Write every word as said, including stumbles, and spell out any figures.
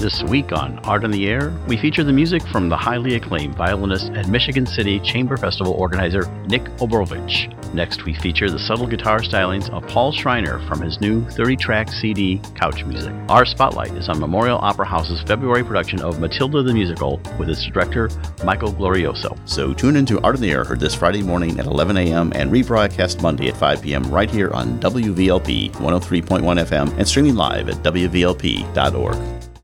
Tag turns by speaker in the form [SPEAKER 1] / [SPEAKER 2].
[SPEAKER 1] This week on Art on the Air, we feature the music from the highly acclaimed violinist and Michigan City Chamber Festival organizer Nick Obrovich. Next, we feature the subtle guitar stylings of Paul Schreiner from his new thirty-track C D, Couch Music. Our spotlight is on Memorial Opera House's February production of Matilda the Musical with its director, Michael Glorioso.
[SPEAKER 2] So tune into Art on the Air, heard this Friday morning at eleven a.m. and rebroadcast Monday at five p.m. right here on W V L P one oh three point one F M and streaming live at W V L P dot org.